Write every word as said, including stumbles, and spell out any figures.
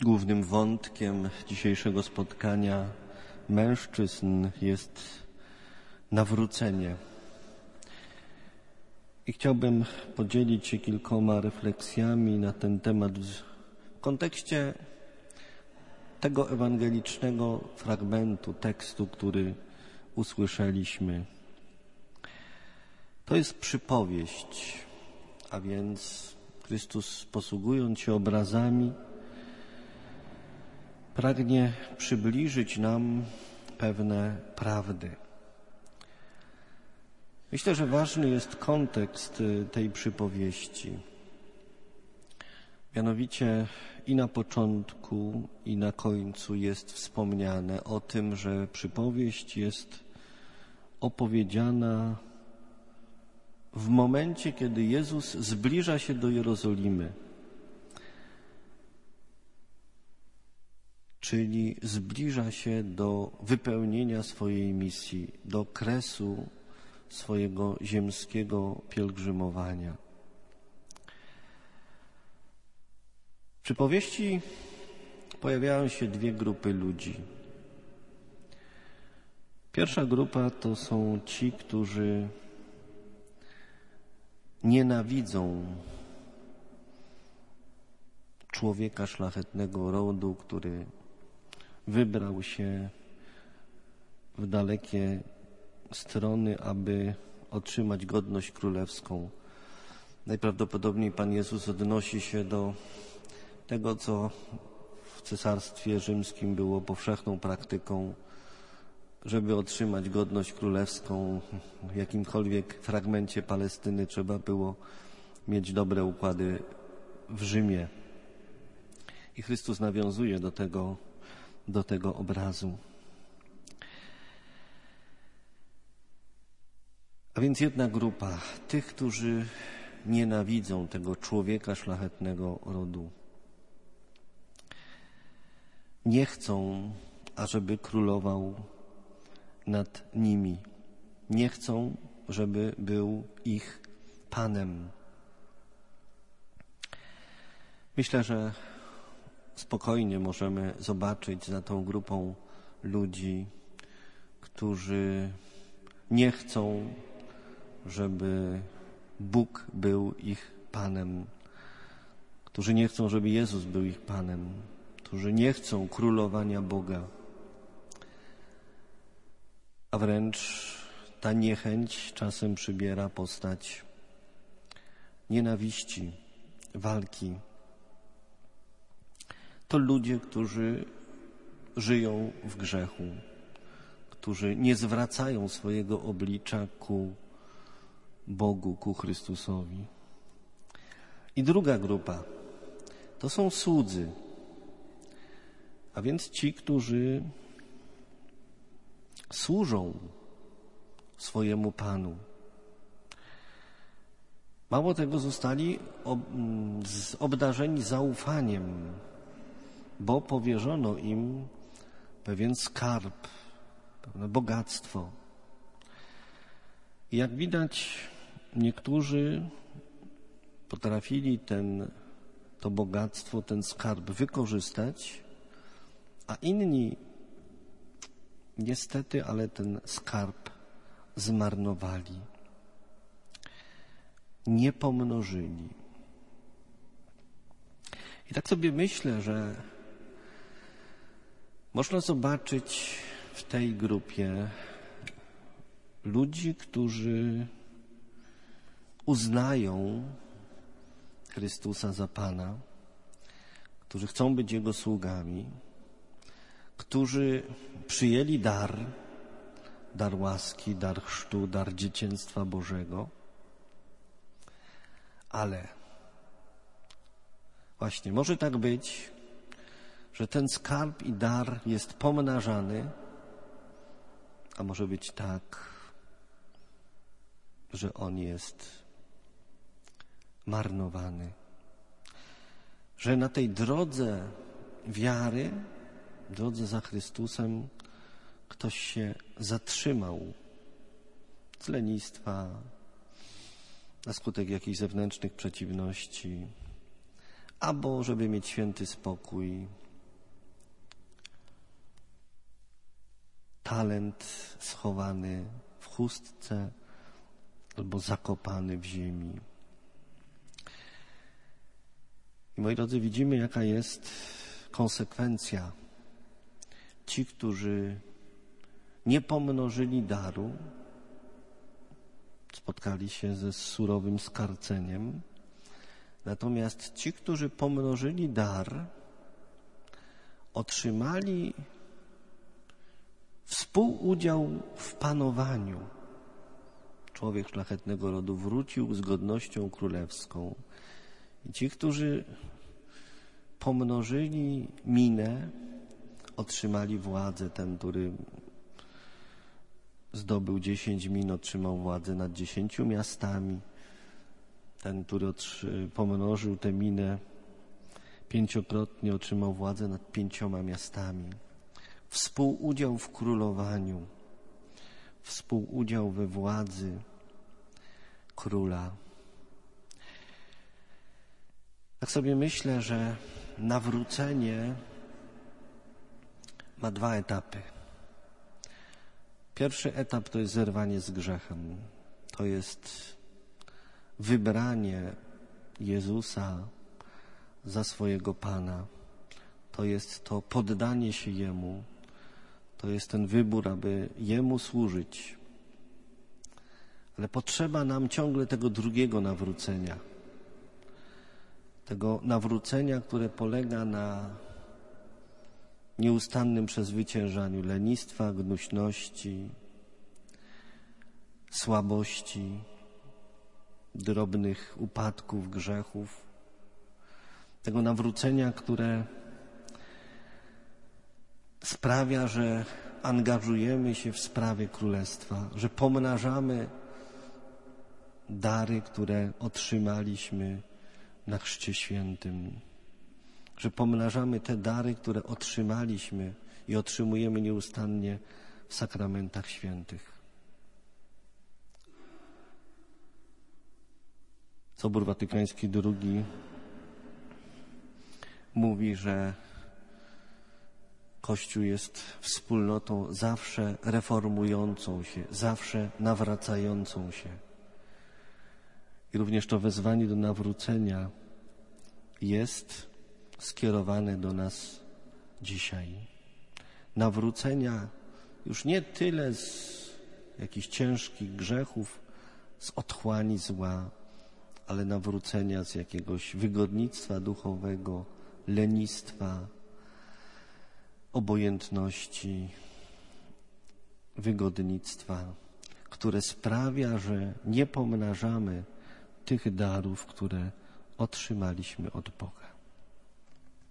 Głównym wątkiem dzisiejszego spotkania mężczyzn jest nawrócenie. I chciałbym podzielić się kilkoma refleksjami na ten temat w kontekście tego ewangelicznego fragmentu, tekstu, który usłyszeliśmy. To jest przypowieść, a więc Chrystus, posługując się obrazami, pragnie przybliżyć nam pewne prawdy. Myślę, że ważny jest kontekst tej przypowieści. Mianowicie i na początku, i na końcu jest wspomniane o tym, że przypowieść jest opowiedziana w momencie, kiedy Jezus zbliża się do Jerozolimy, czyli zbliża się do wypełnienia swojej misji, do kresu swojego ziemskiego pielgrzymowania. W przypowieści pojawiają się dwie grupy ludzi. Pierwsza grupa to są ci, którzy nienawidzą człowieka szlachetnego rodu, który wybrał się w dalekie strony, aby otrzymać godność królewską. Najprawdopodobniej Pan Jezus odnosi się do tego, co w Cesarstwie Rzymskim było powszechną praktyką, żeby otrzymać godność królewską w jakimkolwiek fragmencie Palestyny trzeba było mieć dobre układy w Rzymie. I Chrystus nawiązuje do tego, do tego obrazu. A więc jedna grupa, tych, którzy nienawidzą tego człowieka szlachetnego rodu. Nie chcą, ażeby królował nad nimi. Nie chcą, żeby był ich Panem. Myślę, że spokojnie możemy zobaczyć za tą grupą ludzi, którzy nie chcą, żeby Bóg był ich Panem, którzy nie chcą, żeby Jezus był ich Panem, którzy nie chcą królowania Boga. A wręcz ta niechęć czasem przybiera postać nienawiści, walki. To ludzie, którzy żyją w grzechu, którzy nie zwracają swojego oblicza ku Bogu, ku Chrystusowi. I druga grupa to są słudzy, a więc ci, którzy służą swojemu Panu. Mało tego, zostali obdarzeni zaufaniem, bo powierzono im pewien skarb, pewne bogactwo. I jak widać, niektórzy potrafili ten, to bogactwo, ten skarb wykorzystać, a inni niestety, ale ten skarb zmarnowali, nie pomnożyli. I tak sobie myślę, że można zobaczyć w tej grupie ludzi, którzy uznają Chrystusa za Pana, którzy chcą być Jego sługami, którzy przyjęli dar, dar łaski, dar chrztu, dar dzieciństwa Bożego, ale właśnie może tak być, że ten skarb i dar jest pomnażany, a może być tak, że on jest marnowany. Że na tej drodze wiary, drodze za Chrystusem, ktoś się zatrzymał z lenistwa, na skutek jakichś zewnętrznych przeciwności, albo żeby mieć święty spokój, talent schowany w chustce albo zakopany w ziemi. I moi drodzy, widzimy, jaka jest konsekwencja. Ci, którzy nie pomnożyli daru, spotkali się ze surowym skarceniem. Natomiast ci, którzy pomnożyli dar, otrzymali współudział w panowaniu. Człowiek szlachetnego rodu wrócił z godnością królewską. I ci, którzy pomnożyli minę, otrzymali władzę. Ten, który zdobył dziesięć min, otrzymał władzę nad dziesięciu miastami. Ten, który pomnożył tę minę pięciokrotnie, otrzymał władzę nad pięcioma miastami. Współudział w królowaniu, współudział we władzy króla. Tak sobie myślę, że nawrócenie ma dwa etapy. Pierwszy etap to jest zerwanie z grzechem. To jest wybranie Jezusa za swojego Pana. To jest to poddanie się Jemu. To jest ten wybór, aby Jemu służyć. Ale potrzeba nam ciągle tego drugiego nawrócenia. Tego nawrócenia, które polega na nieustannym przezwyciężaniu lenistwa, gnuśności, słabości, drobnych upadków, grzechów. Tego nawrócenia, które sprawia, że angażujemy się w sprawie Królestwa, że pomnażamy dary, które otrzymaliśmy na Chrzcie Świętym, że pomnażamy te dary, które otrzymaliśmy i otrzymujemy nieustannie w sakramentach świętych. Sobór Watykański drugi mówi, że Kościół jest wspólnotą zawsze reformującą się, zawsze nawracającą się. I również to wezwanie do nawrócenia jest skierowane do nas dzisiaj. Nawrócenia już nie tyle z jakichś ciężkich grzechów, z otchłani zła, ale nawrócenia z jakiegoś wygodnictwa duchowego, lenistwa, obojętności, wygodnictwa, które sprawia, że nie pomnażamy tych darów, które otrzymaliśmy od Boga.